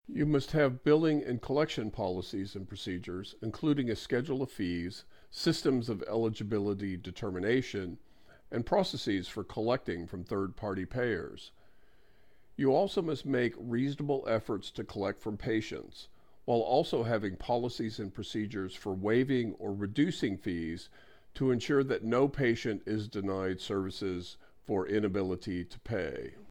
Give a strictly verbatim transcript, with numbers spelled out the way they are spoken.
You must have billing and collection policies and procedures, including a schedule of fees, systems of eligibility determination, and processes for collecting from third-party payers. You also must make reasonable efforts to collect from patients, while also having policies and procedures for waiving or reducing fees to ensure that no patient is denied services for inability to pay.